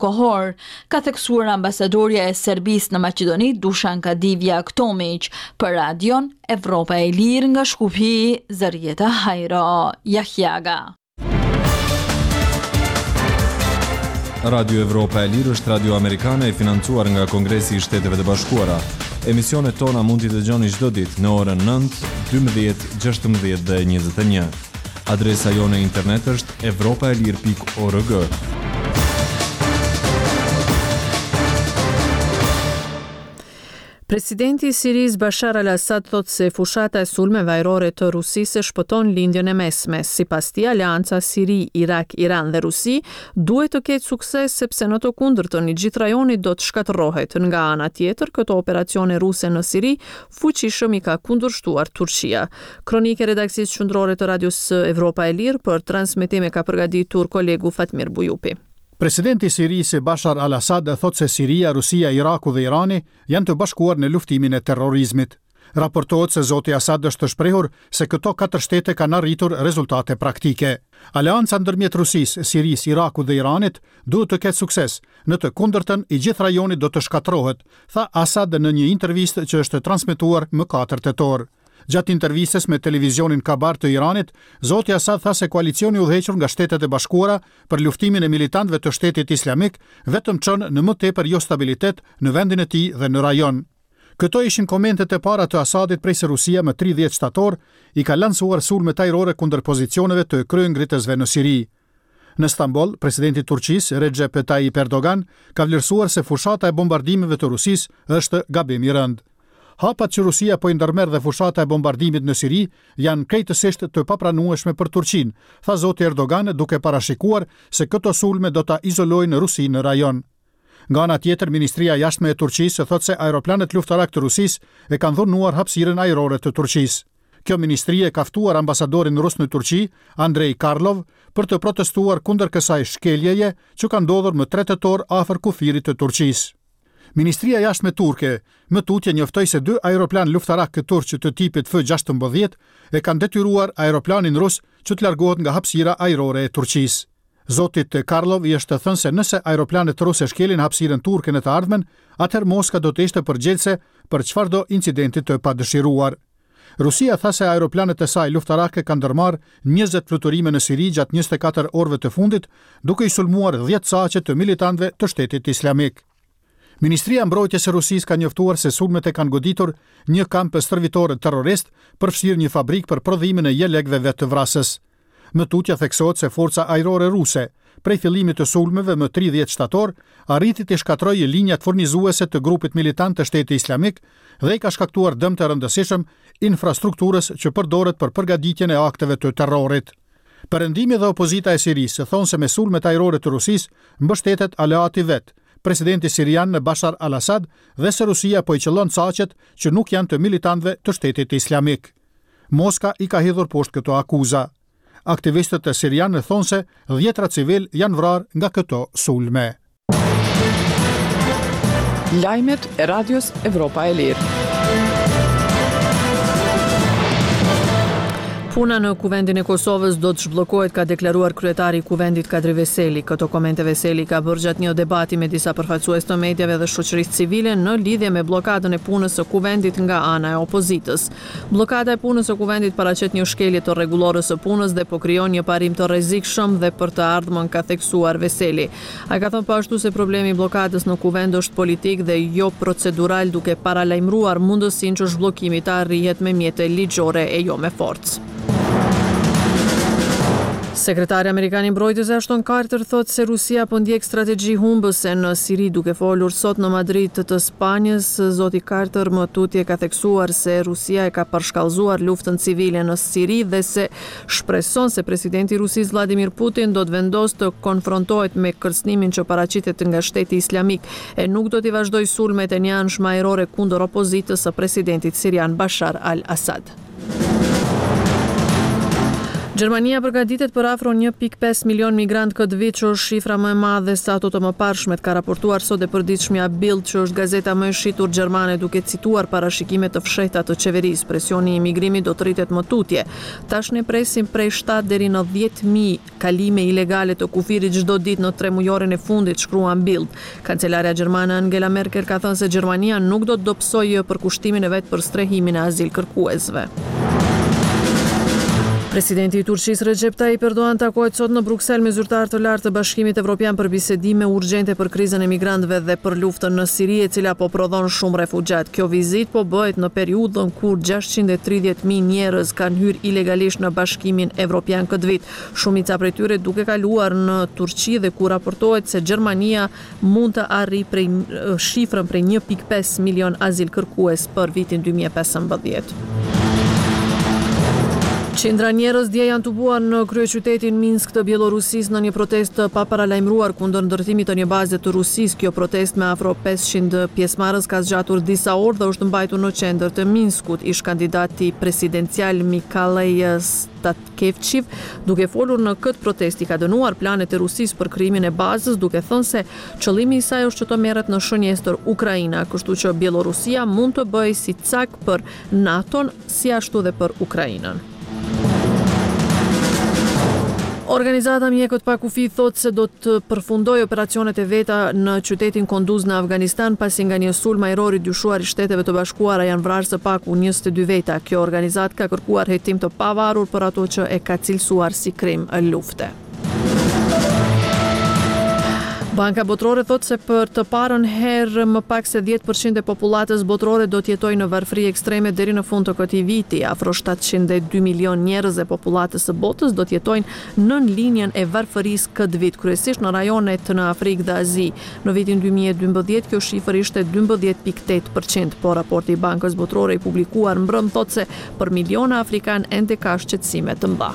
kohor, ka theksuar ambasadorja e Serbisë në Maqedoni Dušanka Divjak Tomić për radion Evropa e Lirë nga Shkupi, Zarieta Hajro Jahjaga. Radio Evropa e Lirë është radio amerikane e financuar nga Kongresi i Shteteve të Bashkuara. Emisionet tona mund t'i dëgjoni çdo ditë në orën 9, 12, 16 dhe 21. Adresa jone internet është evropaelir.org. Presidenti i Sirisë Bashar al-Assad thot se fushata e sulmeve ajrore të Rusisë shpëton lindjen e mesme. Sipas tij, aleanca Siri, Irak, Iran dhe Rusi duhet të ketë sukses sepse në të kundërtën i gjithë rajoni do të shkatërrohet. Nga ana tjetër, këto operacione ruse në Siri fuqishëm i ka kundërshtuar Turqia. Kronikë e redaksisë qendrore të Radios Evropa e Lirë për transmetime ka përgatitur kolegu Fatmir Bujupi. Presidenti i Sirisë Bashar al-Assad thot se Siria, Rusia, Iraku dhe Irani janë të bashkuar në luftimin e terrorizmit. Raportohet se zoti Assad është të shprehur se këto 4 shtete kanë arritur rezultate praktike. Aleanca ndërmjet Rusisë, Sirisë, Irakut dhe Iranit duhet të ketë sukses. Në të kundërtën, i gjithë rajoni do të shkatërrohet, tha Assad në një intervistë që është transmetuar më 4 tetor. Gjatë intervistës me televizionin Kabar të Iranit, zoti Assad tha se koalicioni udhëhequr nga Shtetet e Bashkuara për luftimin e militantëve të Shtetit Islamik vetëm çon në më tepër jo stabilitet në vendin e tij dhe në rajon. Këto ishin komentet e para të Assadit prej se Rusia më 30 shtator i ka lancuar sulme ajrore kundër pozicioneve të kryengritësve në Siri. Në Stamboll, presidenti i Turqisë Recep Tayyip Erdogan ka vlerësuar se fushata e bombardimeve të Rusisë është gabim i rënd. Hapat që Rusia po i ndërmerr dhe fushata e bombardimit në Siri janë krejtësisht të papranueshme për Turqinë, tha zoti Erdogan duke parashikuar se këto sulme do ta izolojnë Rusinë në rajon. Nga ana tjetër, Ministria e Jashtme e Turqisë thotë se aeroplanet luftarak të Rusisë e kanë dhunuar hapësirën ajrore të Turqisë. Kjo ministri e ka ftuar ambasadorin rus në Turqi, Andrei Karlov, për të protestuar kundër kësaj shkeljeje që ka ndodhur më 3 tetor afër kufirit të Turqisë. Ministria e Jashtme turke më tutje njoftoi se 2 aeroplan luftarak turq të tipit F-16 e kanë detyruar aeroplanin rus që të largohet nga hapësira ajrore e Turqisë. Zotit Karlov i është thënë se nëse aeroplanet ruse shkelin hapësirën turke në të ardhmen, atëherë Moska do të ishte përgjegjëse për çfarëdo incidenti të padëshiruar. Rusia tha se aeroplanet e saj luftarake kanë ndërmarrë 20 fluturime në Siri gjatë 24 orëve të fundit, duke i sulmuar 10 saqe të militantëve të Shtetit Islamik. Ministria e Mbrojtjes së Rusisë ka njoftuar se sulmet e kanë goditur një kamp stërvitor terrorist, përfshirë një fabrikë për prodhimin e jelekëve vetë vrasës. Më tutje theksohet se forca ajrore ruse, prej fillimit të sulmeve më 30 shtator, arriti të shkatërrojë linjat furnizuese të grupit militant të Shtetit Islamik dhe i ka shkaktuar dëm të rëndësishëm infrastrukturës që përdoret për përgatitjen e akteve të terrorit. Perëndimi dhe opozita e Sirisë thonë se me sulmet ajrore të Rusisë mbështetet aleati vet, presidenti sirian Bashar al-Assad, dhe se Rusia po i qëllon saqet që nuk janë të militantëve të Shtetit Islamik. Moska i ka hedhur poshtë këto akuza. Aktivistët e sirianë thonë se 10 civil janë vrarë nga këto sulme. Lajmet e Radios Evropa e Lirë. Puna në kuvendin e Kosovës do të zhbllokohet, ka deklaruar kryetari i kuvendit Kadri Veseli. Këto komente Veseli ka bërë gjatë një debati me disa përfaqësues të mediave dhe shoqërisë civile në lidhje me bllokadën e punës së kuvendit nga ana e opozitës. Bllokada e punës së kuvendit paraqet një shkelje të rregullorës së punës dhe po krijon një parim të rrezikshëm dhe për të ardhmen, ka theksuar Veseli. Ai ka thënë po ashtu se problemi i bllokadës në kuvend është politik dhe jo procedural, duke paralajmëruar mundësinë që zhbllokimi të arrihet me mjete ligjore e jo me forcë. Sekretari Amerikan i Mbrojtjes Ashton Carter thotë se Rusia po ndjek strategji humbëse në Siri. Duke folur sot në Madrid të Spanjës, zoti Carter më tutje ka theksuar se Rusia e ka përshkallëzuar luftën civile në Siri dhe se shpreson se presidenti i Rusisë Vladimir Putin do të vendosë të konfrontohet me kërcënimin që paraqitet nga Shteti Islamik e nuk do t'i vazhdojë sulmet e njëanshme ajrore kundër opozitës së presidentit sirian Bashar al-Assad. Gjermania përgatitet për afro 1.5 milion migrant këtë vit, që është shifra më e madhe sa ato të mëparshmet, ka raportuar sot e përditshmja Bild, që është gazeta më e shitur gjermane, duke cituar parashikime të fshehta të qeverisë. Presioni i imigrimit do të rritet më tutje. Tash ne presim prej 7 deri në 10.000 kalime ilegale të kufirit çdo ditë në 3 mujorin e fundit, shkruan Bild. Kancelarja gjermane Angela Merkel ka thënë se Gjermania nuk do të dobësojë përkushtimin e vet për strehimin e azil kërkuesve. Presidenti i Turqisë Recep Tayyip Erdogan takohet sot në Bruksel me zyrtarë të lartë të Bashkimit Evropian për bisedime urgjente për krizën e migrantëve dhe për luftën në Siri, e cila po prodhon shumë refugjat. Kjo vizitë po bëhet në periudhën kur 630.000 njerëz kanë hyrë ilegalisht në Bashkimin Evropian këtë vit. Shumica prej tyre duke kaluar në Turqi, dhe ku raportohet se Gjermania mund të arrijë shifrën prej 1.5 milion azil kërkues për vitin 2015. Qindra njerëz dje janë tubuar në kryeqytetin Minsk të Bielorusisë në një protestë të paparalajmëruar kundër ndërtimit të një baze të Rusisë. Kjo protestë me afro 500 pjesëmarrës ka zgjatur disa orë dhe është mbajtur në qendër të Minskut. Ish kandidati presidencial Mikhail Statkevčić, duke folur në këtë protestë, ka dënuar planet e Rusisë për krijimin e bazës, duke thënë se qëllimi i saj është që të merret në shënjestër Ukraina, kështu që Bielorusia mund të bëjë si cak për NATO-n, si ashtu dhe për Ukrainën. Organizata Mjekët pa kufi thotë se do të përfundojë operacionet e veta në qytetin Kunduz në Afganistan, pasi nga një sulm ajror i dyshuar i Shteteve të Bashkuara janë vrarë së paku 22 veta. Kjo organizatë ka kërkuar hetim të pavarur për ato që e ka cilësuar si krim lufte. Banka Botërore thotë se për të parën herë më pak se 10% e popullatës botërore do të jetojë në varfëri ekstreme deri në fund të këtij viti. Afro 702 milion njerëz e popullatës së botës do të jetojnë nën linjën e varfërisë këtë vit, kryesisht në rajonet në Afrikë dhe Azi. Në vitin 2012 kjo shifër ishte 12.8%, por raporti i Bankës Botërore i publikuar mbrëm thotë se për miliona afrikanë ende ka shqetësime të mëdha.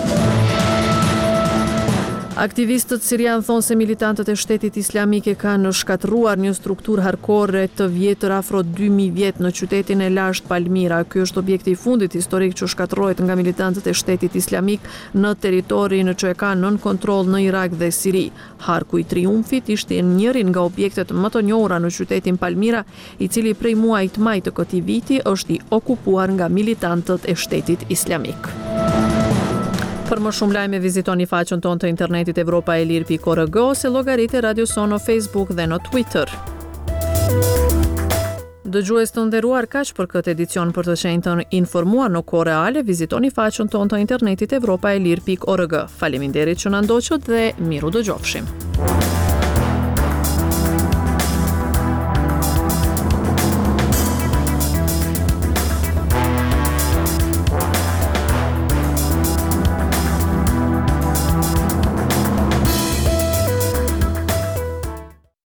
Aktivistët sirian thonë se militantët e Shtetit Islamik e kanë shkatruar një strukturë harkore të vjetër afro 2000 vjet në qytetin e lashtë Palmira. Ky është objekti i fundit historik që shkatërrohet nga militantët e Shtetit Islamik në territorin që e kanë nën kontroll në Irak dhe Siri. Harku i Triumfit ishte njëri nga objektet më të njohura në qytetin Palmira, i cili prej muajit maj të këtij viti është i okupuar nga militantët e Shtetit Islamik. Për më shumë lajme vizitoni faqen tonë të internetit evropaelir.org ose llogaritë Radio Son në Facebook dhe në Twitter. Dëgjues të nderuar, kaq për këtë edicion. Për të qenë të informuar në kohë reale, vizitoni faqen tonë të internetit evropaelir.org. Faleminderit që na ndoqët dhe miru dëgjofshim.